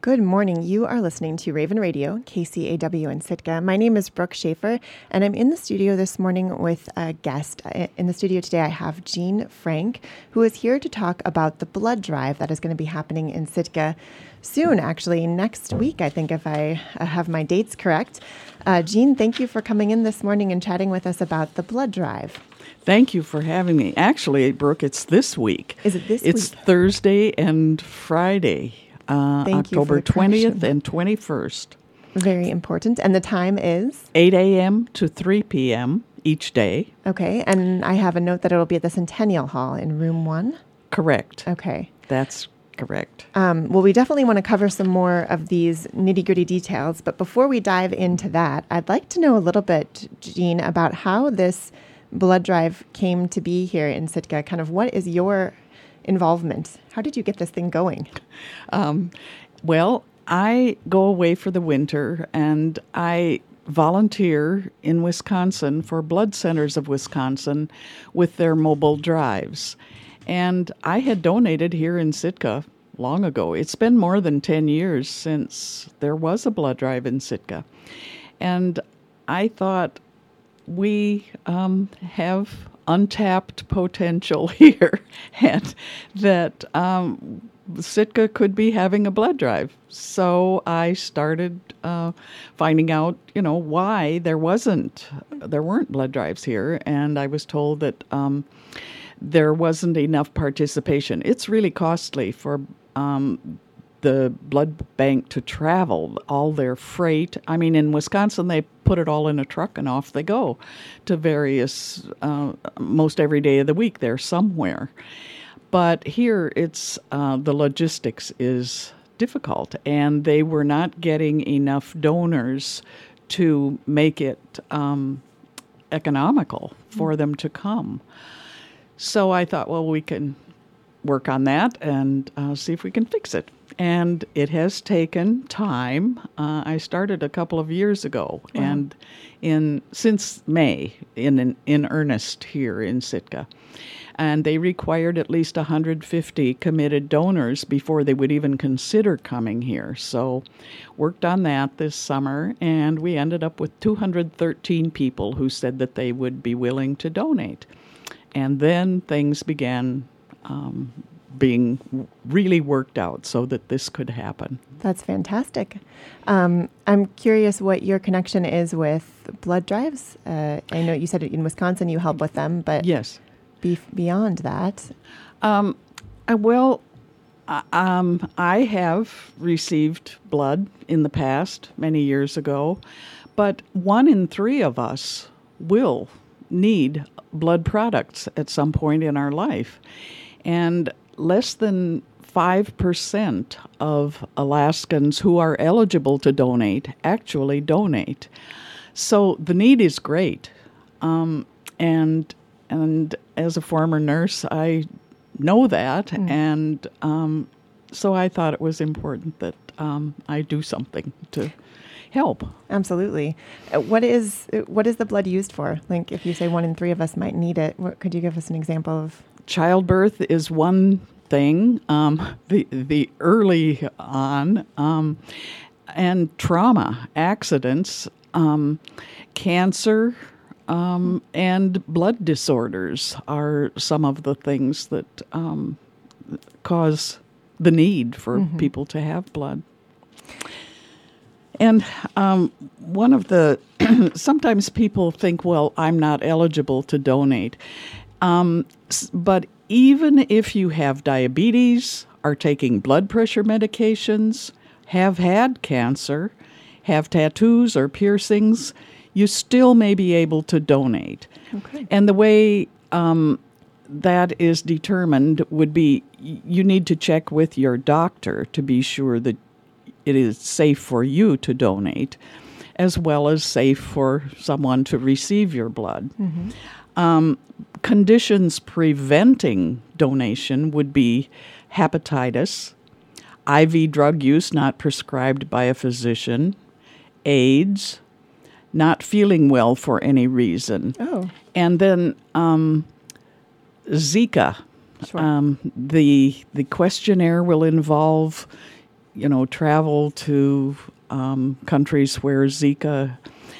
Good morning. You are listening to Raven Radio, KCAW in Sitka. My name is Brooke Schaefer, and I'm in the studio this morning with a guest. In the studio today, I have Jean Frank, who is here to talk about the blood drive that is going to be happening in Sitka soon, actually next week, I think, if I have my dates correct. Jean, thank you for coming in this morning and chatting with us about the blood drive. Thank you for having me. Actually, Brooke, it's this week. Is it this week? It's Thursday and Friday. October 20th and 21st. Very important. And the time is? 8 a.m. to 3 p.m. each day. Okay. And I have a note that it will be at the Centennial Hall in room 1? Correct. Okay. That's correct. Well, we definitely want to cover some more of these nitty-gritty details. But before we dive into that, I'd like to know a little bit, Jean, about how this blood drive came to be here in Sitka. Kind of what is your involvement? How did you get this thing going? Well, I go away for the winter and I volunteer in Wisconsin for Blood Centers of Wisconsin with their mobile drives. And I had donated here in Sitka long ago. It's been more than 10 years since there was a blood drive in Sitka. And I thought we have untapped potential here, and that Sitka could be having a blood drive. So I started finding out, why there weren't blood drives here, and I was told that there wasn't enough participation. It's really costly for the blood bank to travel, all their freight. I mean, in Wisconsin, they put it all in a truck and off they go to various, most every day of the week, they're somewhere. But here, it's the logistics is difficult, and they were not getting enough donors to make it economical for them to come. So I thought, well, we can work on that and see if we can fix it. And it has taken time. I started a couple of years ago, wow. And since May, in earnest here in Sitka. And they required at least 150 committed donors before they would even consider coming here. So worked on that this summer, and we ended up with 213 people who said that they would be willing to donate. And then things began being really worked out so that this could happen. That's fantastic. I'm curious what your connection is with blood drives. I know you said in Wisconsin you help with them, but yes, beyond that. I have received blood in the past, many years ago, but 1 in 3 of us will need blood products at some point in our life. And less than 5% of Alaskans who are eligible to donate actually donate. So the need is great. And as a former nurse, I know that. And so I thought it was important that I do something to help. Absolutely. What is the blood used for? Like, if you say 1 in 3 of us might need it, could you give us an example of? Childbirth is one thing, the early on, and trauma, accidents, cancer, and blood disorders are some of the things that cause the need for people to have blood. And one of the, sometimes people think, well, I'm not eligible to donate. But even if you have diabetes, are taking blood pressure medications, have had cancer, have tattoos or piercings, you still may be able to donate. Okay. And the way that is determined would be you need to check with your doctor to be sure that it is safe for you to donate, as well as safe for someone to receive your blood. Conditions preventing donation would be hepatitis, IV drug use not prescribed by a physician, AIDS, not feeling well for any reason. Oh. And then Zika. Sure. The questionnaire will involve travel to countries where Zika.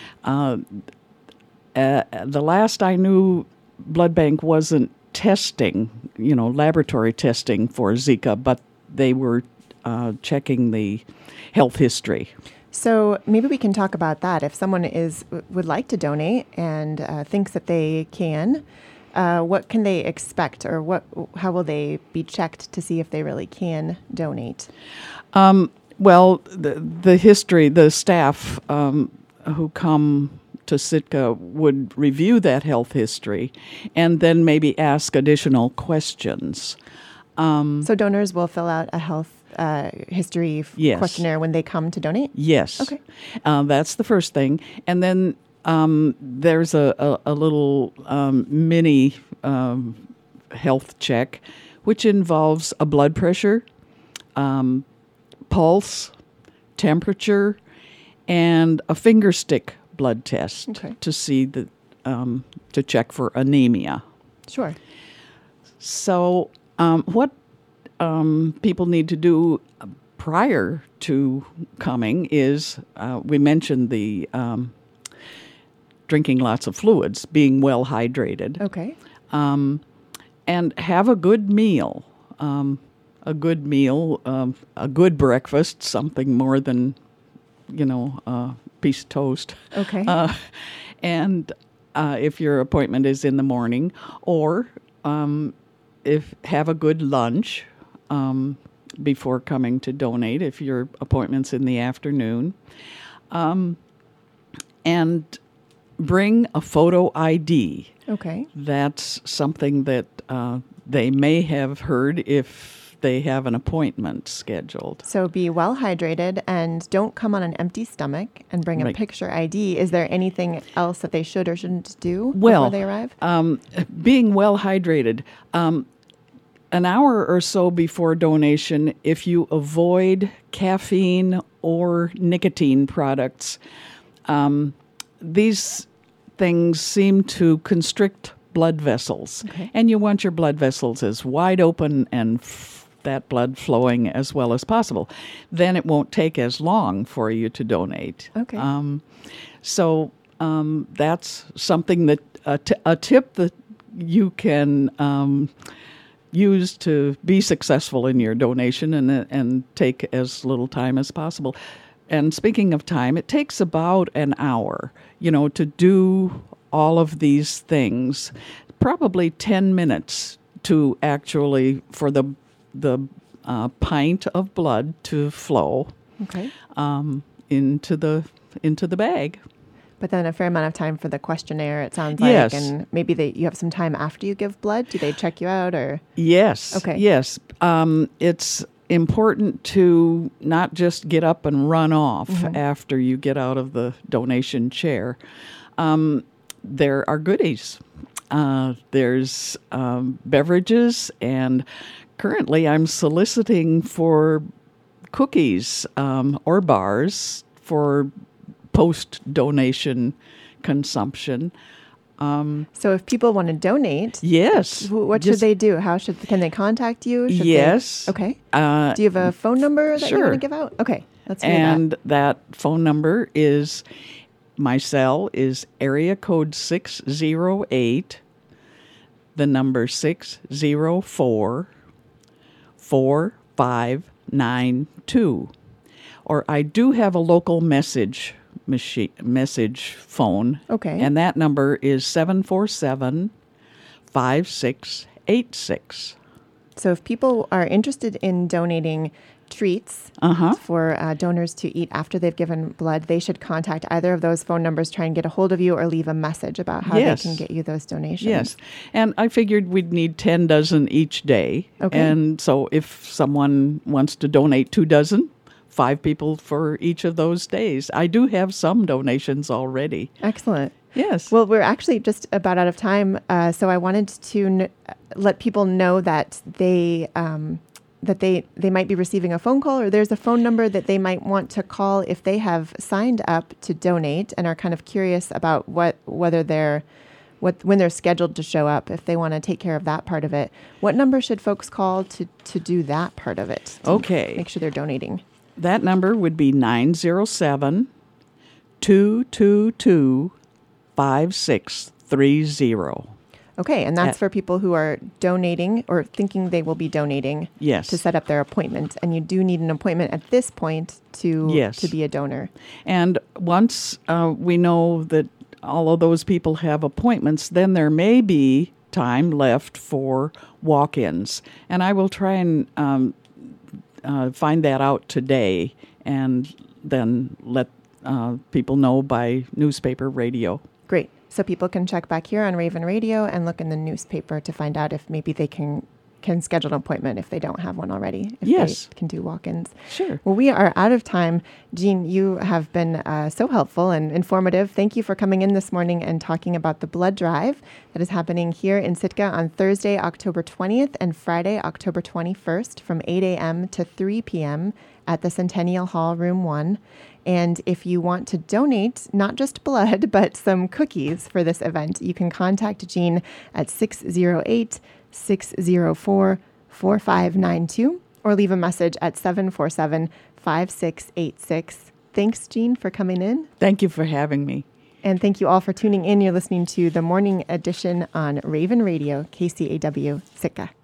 The last I knew, blood bank wasn't testing, laboratory testing for Zika, but they were checking the health history. So maybe we can talk about that. If someone would like to donate and thinks that they can, what can they expect, or how will they be checked to see if they really can donate? Well, the history, the staff who come to Sitka would review that health history and then maybe ask additional questions. So donors will fill out a health history questionnaire when they come to donate? Yes. Okay. That's the first thing. And then there's a little mini health check, which involves a blood pressure, pulse, temperature, and a finger stick blood test to see to check for anemia. Sure. So what people need to do prior to coming is, we mentioned the drinking lots of fluids, being well hydrated. Okay. And have a good meal. A good breakfast, something more than, a piece of toast. Okay. And if your appointment is in the morning, or have a good lunch before coming to donate, if your appointment's in the afternoon. And bring a photo ID. Okay. That's something that they may have heard if they have an appointment scheduled. So be well hydrated and don't come on an empty stomach, and bring a picture ID. Is there anything else that they should or shouldn't do before they arrive? Being well hydrated. An hour or so before donation, if you avoid caffeine or nicotine products, these things seem to constrict blood vessels. Okay. And you want your blood vessels as wide open and that blood flowing as well as possible. Then it won't take as long for you to donate. Okay. So that's something that a tip that you can use to be successful in your donation and take as little time as possible. And speaking of time, it takes about an hour, to do all of these things. Probably 10 minutes to actually for the pint of blood to flow into the bag. But then a fair amount of time for the questionnaire, it sounds like. Yes. And maybe you have some time after you give blood. Do they check you out, or? Yes. Okay. Yes. It's important to not just get up and run off after you get out of the donation chair. There are goodies. There's beverages, and currently I'm soliciting for cookies or bars for post-donation consumption. So if people want to donate, yes, what should they do? Can they contact you? Yes. Okay. Do you have a phone number that you want to give out? Okay, let's hear and that phone number is, my cell is area code 608, the number 604-4592. Or I do have a local message phone. Okay. And that number is 747-5686. So if people are interested in donating treats for donors to eat after they've given blood, they should contact either of those phone numbers, try and get a hold of you, or leave a message about how they can get you those donations. Yes. And I figured we'd need 10 dozen each day. Okay. And so if someone wants to donate 2 dozen, 5 people for each of those days. I do have some donations already. Excellent. Yes. Well, we're actually just about out of time, so I wanted to let people know that they might be receiving a phone call, or there's a phone number that they might want to call if they have signed up to donate and are kind of curious about when they're scheduled to show up, if they want to take care of that part of it. What number should folks call to do that part of it? Okay. Make sure they're donating. That number would be 907-222-5630. Okay, and that's for people who are donating or thinking they will be donating Yes. to set up their appointment. And you do need an appointment at this point to Yes. be a donor. And once we know that all of those people have appointments, then there may be time left for walk-ins. And I will try and find that out today and then let people know by newspaper, radio. Great. So people can check back here on Raven Radio and look in the newspaper to find out if maybe they can schedule an appointment if they don't have one already. If Yes. they can do walk-ins. Sure. Well, we are out of time. Jean, you have been so helpful and informative. Thank you for coming in this morning and talking about the blood drive that is happening here in Sitka on Thursday, October 20th and Friday, October 21st from 8 a.m. to 3 p.m. at the Centennial Hall, Room 1. And if you want to donate, not just blood, but some cookies for this event, you can contact Jean at 608-604-4592 or leave a message at 747-5686. Thanks, Jean, for coming in. Thank you for having me. And thank you all for tuning in. You're listening to the morning edition on Raven Radio, KCAW Sitka.